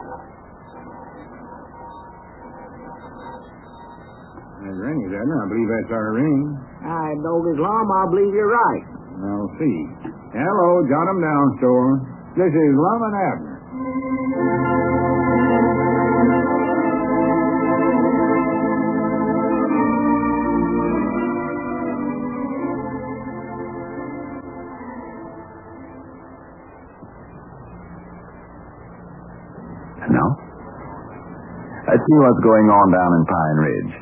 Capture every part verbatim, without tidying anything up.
There's Rennie's, Abner. I believe that's our ring. I know Islam. I believe you're right. I'll see. Hello, jot 'em down, store. This is Lum and Abner. And now, let's see what's going on down in Pine Ridge.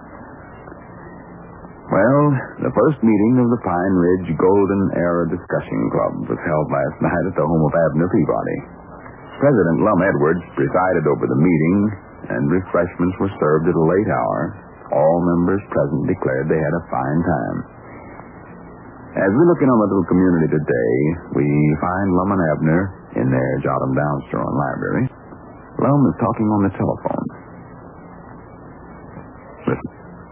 Well, the first meeting of the Pine Ridge Golden Era Discussion Club was held last night at the home of Abner Peabody. President Lum Edwards presided over the meeting, and refreshments were served at a late hour. All members present declared they had a fine time. As we look in on the little community today, we find Lum and Abner in their Jot-em-Down store and library. Lum is talking on the telephone. Listen.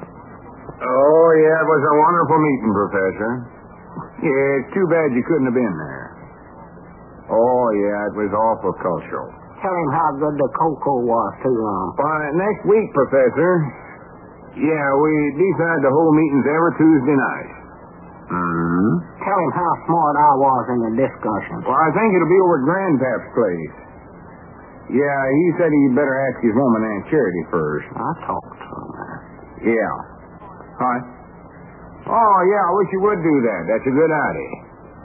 Oh, yeah, it was a wonderful meeting, Professor. Yeah, it's too bad you couldn't have been there. Oh, yeah, it was awful cultural. Tell him how good the cocoa was, too, Lum. Why, next week, Professor. Yeah, we decided to hold meetings every Tuesday night. Mm-hmm. Tell him how smart I was in the discussion. Well, I think it'll be over at Grandpap's place. Yeah, he said he'd better ask his woman, Aunt Charity, first. I talked to him. Yeah. Hi. Oh, yeah, I wish you would do that. That's a good idea.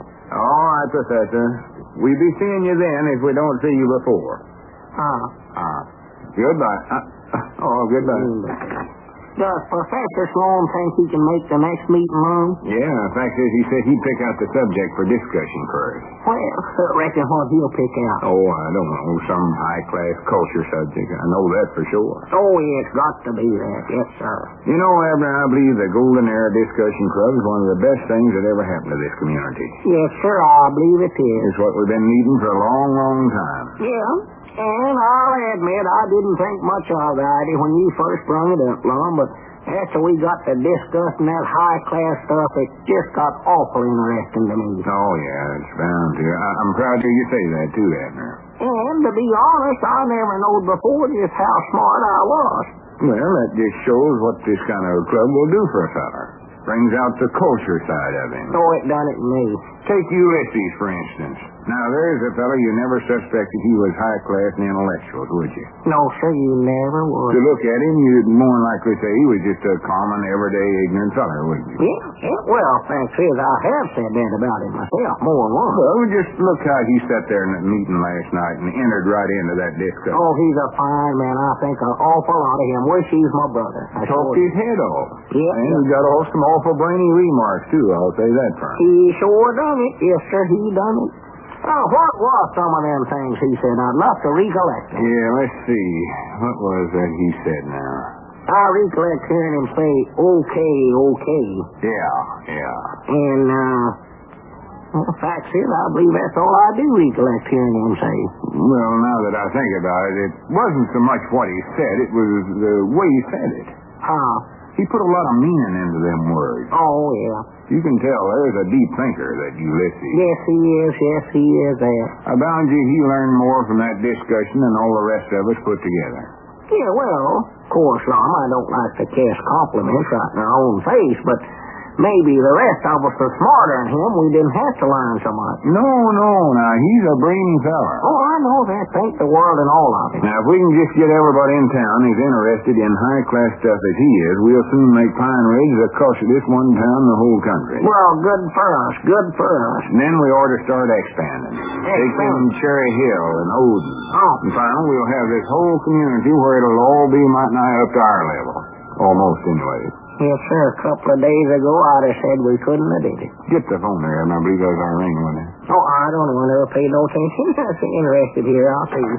All right, Professor. We'll be seeing you then if we don't see you before. Ah. Ah. Goodbye. Uh, oh, goodbye. Does Professor Sloan think he can make the next meeting, Lum? Yeah, the fact is he said he'd pick out the subject for discussion first. Well, I reckon what he'll pick out. Oh, I don't know. Some high-class culture subject. I know that for sure. Oh, yeah, it's got to be that. Yes, sir. You know, Abner, I believe the Golden Era Discussion Club is one of the best things that ever happened to this community. Yes, sir, I believe it is. It's what we've been needing for a long, long time. Yeah, and I'll admit I didn't think much of the idea when you first brought it up, Lum, but after we got to discussing that high-class stuff, it just got awful interesting to me. Oh, yeah, it's bound to. I- I'm proud to hear you say that, too, Abner. And to be honest, I never knowed before just how smart I was. Well, that just shows what this kind of club will do for a feller. Brings out the culture side of him. Oh, it done it to me. Take Ulysses, for instance. Now, there's a fellow you never suspected he was high-class and intellectual, would you? No, sir, you never would. To look at him, you'd more than likely say he was just a common, everyday, ignorant feller, wouldn't you? Yeah, yeah, well, thanks is I have said that about him myself, more than once. Well, just look how he sat there in that meeting last night and entered right into that discussion. Oh, he's a fine man. I think an awful lot of him. Wish he's my brother. I Talked sure his head off. Yeah. And he got off some awful brainy remarks, too, I'll say that for him. He sure done it. Yes, sir, he done it. Oh, what was some of them things he said? I'd love to recollect them. Yeah, let's see. What was that he said now? I recollect hearing him say, okay, okay. Yeah, yeah. And, uh, well, the fact is, I believe that's all I do recollect hearing him say. Well, now that I think about it, it wasn't so much what he said, it was the way he said it. How? He put a lot of meaning into them words. Oh, yeah. You can tell there's a deep thinker, that Ulysses. Yes, he is. Yes, he is there. I bound you he learned more from that discussion than all the rest of us put together. Yeah, well, of course, Lum, I don't like to cast compliments right in our own face, but maybe the rest of us are smarter than him. We didn't have to learn so much. No, no, now, he's a brainy fella. Oh, I know that. Think the world and all of it. Now, if we can just get everybody in town who's interested in high-class stuff as he is, we'll soon make Pine Ridge the culturest one town in the whole country. Well, good for us. Good for us. And then we ought to start expanding. Take them Cherry Hill and Odin. Oh. And finally, we'll have this whole community where it'll all be mighty nigh up to our level. Almost, anyway. Yes, sir. A couple of days ago, I'd have said we couldn't have did it. Get the phone there, and I believe that's our ring, wasn't it? Oh, I don't know. I never paid no attention. I'm interested here. I'll see.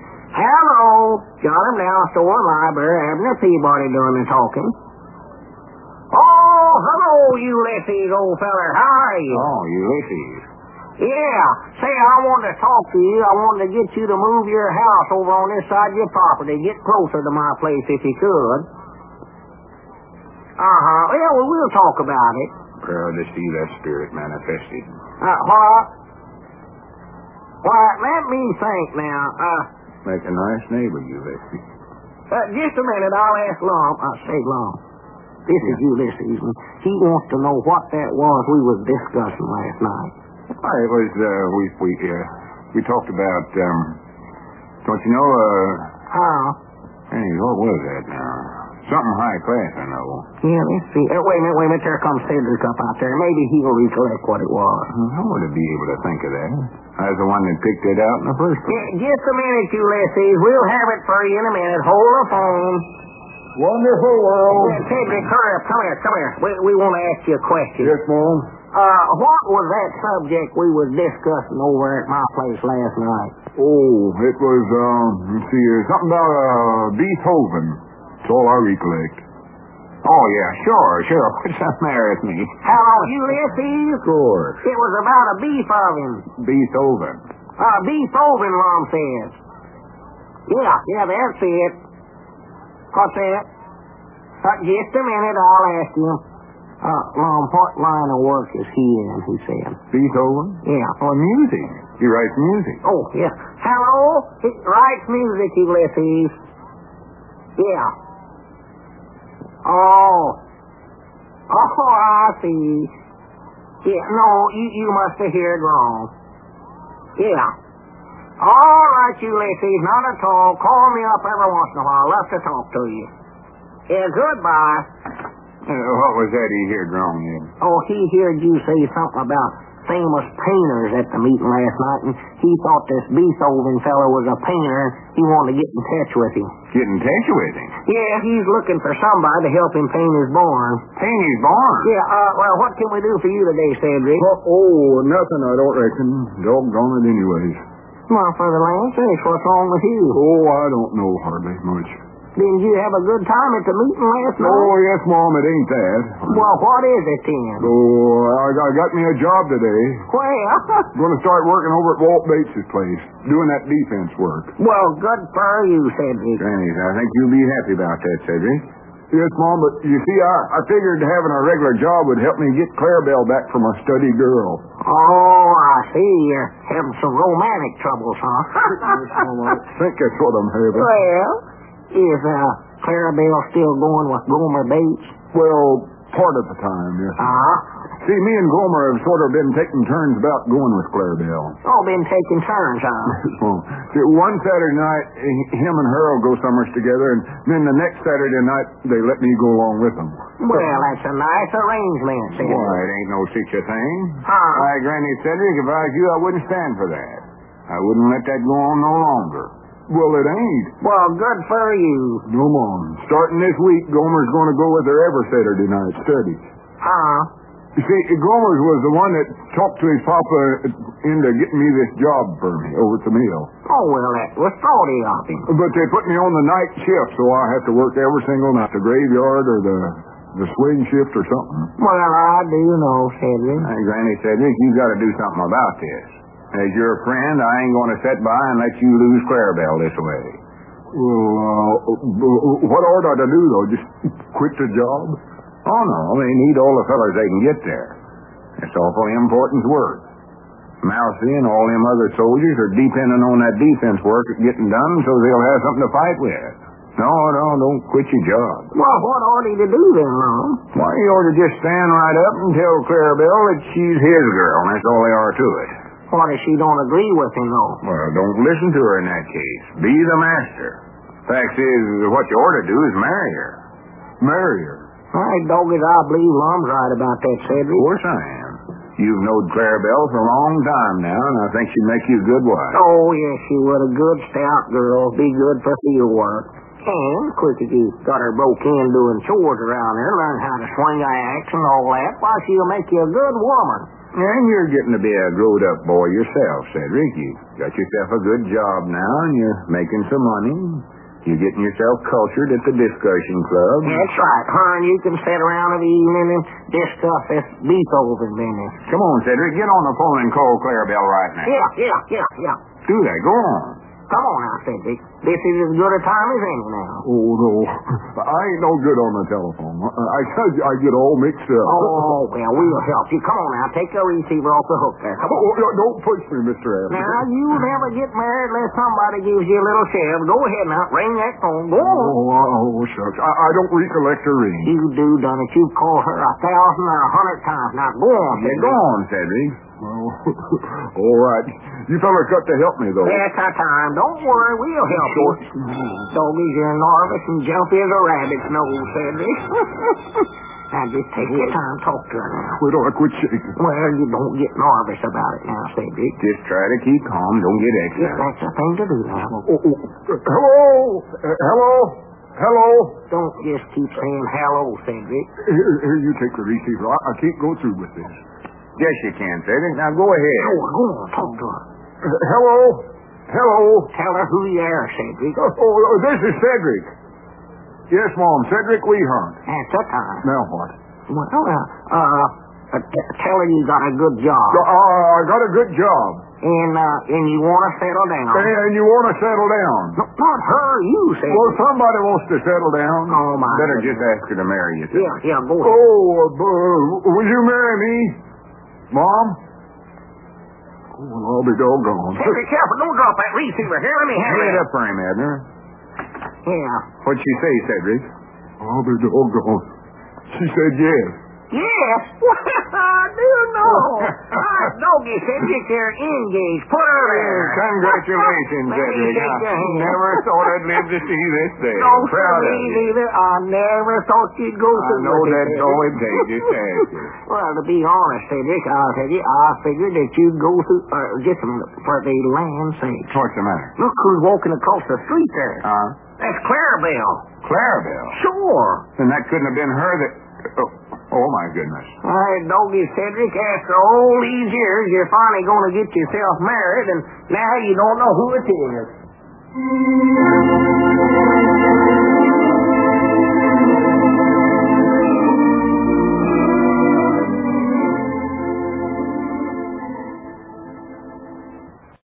Hello. Jot-em-Down store library. Abner Peabody doing the talking. Oh, hello, Ulysses, old feller. How are you? Oh, Ulysses. Yeah. Say, I wanted to talk to you. I wanted to get you to move your house over on this side of your property. Get closer to my place if you could. Uh-huh. Yeah, well, we'll talk about it. Proud to see that spirit manifested. Uh, what? Why, let me think now. Uh, Make a nice neighbor, Ulysses. Uh, just a minute, I'll ask Lum. Uh, say, Lum. This is Ulysses. He wants to know what that was we was discussing last night. Why, it was, uh, we, we, uh, we talked about, um, don't you know, uh... Huh? Hey, what was that now? Something high class, I know. Yeah, let's see. Uh, wait a minute, wait a minute. There comes Cedric up out there. Maybe he'll recollect what it was. I wouldn't be able to think of that. I was the one that picked it out in the first place. Yeah, just a minute, Ulysses. We'll have it for you in a minute. Hold the phone. Wonderful world. Yeah, Cedric, hurry up. Come here, come here. We, we want to ask you a question. Yes, Mom? Uh, what was that subject we was discussing over at my place last night? Oh, it was, um, let's see, uh, something about, uh, Beethoven. That's all I recollect. Oh, yeah, sure, sure. What's the matter with me? Hello, Ulysses? Of course. It was about a beef oven. Beethoven. Uh, beethoven, Mom says. Yeah, yeah, that's it. What's that? Uh, just a minute, I'll ask him. Uh, Mom, what line of work is he in, he said. Beethoven? Yeah. Oh, music. He writes music. Oh, yeah. Hello? He writes music, Ulysses. Yeah. Oh. Oh, I see. Yeah, no, you, you must have heard wrong. Yeah. All right, Ulysses, not at all. Call me up every once in a while. Love to talk to you. Yeah, goodbye. Uh, what was that he heard wrong, Ed? Oh, he heard you say something about famous painters at the meeting last night, and he thought this Beethoven fellow was a painter. He wanted to get in touch with him. Get in touch with him? Yeah, he's looking for somebody to help him paint his barn. Paint his barn? Yeah, uh, well, what can we do for you today, Cedric? Well, oh, nothing, I don't reckon. Doggone it anyways. Well, for the land sakes, what's wrong with you? Oh, I don't know hardly much. Didn't you have a good time at the meeting last night? Oh, yes, Mom, it ain't that. Well, what is it then? Oh, I, I got me a job today. Well, Going to start working over at Walt Bates's place, doing that defense work. well, good for you, Cedric. Granny, I think you'll be happy about that, Cedric. Yes, Mom, but you see, I, I figured having a regular job would help me get Clarabelle back from a study girl. Oh, I see. You're having some romantic troubles, huh? Yes, Mom, I think that's what I'm having. Well, is uh, Clarabelle still going with Gomer Bates? Well, part of the time, yes. Ah. See, me and Gomer have sort of been taking turns about going with Clarabelle. Oh, been taking turns, huh? Well, see, one Saturday night, him and her will go summers together, and then the next Saturday night, they let me go along with them. Well, that's a nice arrangement, Cedric. Why, it ain't no such a thing. Huh? Why, Granny Cedric, if I was you, I wouldn't stand for that. I wouldn't let that go on no longer. Well, it ain't. Well, good for you. No, Mom. Starting this week, Gomer's going to go with her every Saturday night studies. Huh? You see, Gomer's was the one that talked to his papa into getting me this job for me over at the mill. Oh, well, that was thoughty of him. But they put me on the night shift, so I have to work every single night, the graveyard or the the swing shift or something. Well, I do know, Cedric. Hey, Granny Cedric, you got to do something about this. As your friend, I ain't going to sit by and let you lose Clarabelle this way. Well, uh, what ought I to do, though? Just quit the job? Oh, no, they need all the fellas they can get there. It's awfully important work. Mousy and all them other soldiers are depending on that defense work getting done so they'll have something to fight with. No, no, don't quit your job. Well, what ought he to do then, Mom? Why, you ought to just stand right up and tell Clarabelle that she's his girl, and that's all there are to it. What if she don't agree with him, though? Well, don't listen to her in that case. Be the master. Fact is, what you ought to do is marry her. Marry her? All right, dog it, I believe Lum's right about that, Cedric. Of course I am. You've known Clarabelle for a long time now, and I think she'd make you a good wife. Oh, yes, she was a good, stout girl. Be good for field work. And, quick as you got her broke in doing chores around there, learn how to swing an axe and all that, why, she'll make you a good woman. And you're getting to be a growed-up boy yourself, Cedric. You got yourself a good job now, and you're making some money. You're getting yourself cultured at the discussion club. That's right. Her and you can sit around of the evening and discuss this Beethoven business. Come on, Cedric. Get on the phone and call Clarabelle right now. Yeah, yeah, yeah, yeah. Do that. Go on. Come on now, Cedric. This is as good a time as any now. Oh, no. I ain't no good on the telephone. I tell you, I get all mixed up. Oh, well, we'll help you. Come on now. Take the receiver off the hook there. Come on. Oh, don't push me, Mister Evans. Now, you never get married unless somebody gives you a little shove. Go ahead now. Ring that phone. Go on. Oh, oh shucks. I, I don't recollect her ring. You do, done it. You've called her a thousand or a hundred times. Now, go on, Yeah, go on, Cedric. Well, all right. You fellas got to help me, though. That's our time. Don't worry. We'll help you. Doggies, you're nervous and jumpy as a rabbit's nose, Cedric. Now, just take your time. Talk to her now. Wait till I quit shaking. Well, you don't get nervous about it now, Cedric. Just try to keep calm. Don't get Yes, excited. that's the thing to do now. Oh, oh. Hello? Uh, hello? Hello? Don't just keep saying hello, Cedric. Here, here, you take the receiver. I, I can't go through with this. Yes, you can, Cedric. Now go ahead. Go on, go on. Talk to her. Uh, hello? Hello? Tell her who you are, Cedric. Oh, oh, this is Cedric. Yes, Mom. Cedric Weehunt. That's the time. Now what? Well, uh, uh, uh, t- tell her you got a good job. Uh, I got a good job. And, uh, and you want to settle down. And you want to settle down. No, not her, you, Cedric. Well, somebody wants to settle down. Oh, my Better goodness. just ask her to marry you. Cedric. Yeah, yeah, go ahead. Oh, uh, will you marry me, Mom? Oh, well, I'll be doggone. Cedric, careful. Don't drop that receiver. Here, let me have Hand it. it up for him, Abner. Yeah. What'd she say, Cedric? I'll be doggone. She said yes. Yes. I do know. Ah, Doggy, Cedric, you're engaged. Put her there. Congratulations, Let me Cedric. shake your I hand. never thought I'd live to see this day. No, Proud me of you. neither. I never thought you'd go I through know with it, that's Cedric. all it takes. Just ask her. Well, to be honest, Cedric, I'll tell you, I figured that you'd go through, uh, just a minute, for the land's sake. What's the matter? Look who's walking across the street there. Uh, That's Clarabelle. Clarabelle. Sure. Then that couldn't have been her that... Oh, oh my goodness. Why, Doggy, Cedric, after all these years, you're finally going to get yourself married, and now you don't know who it is.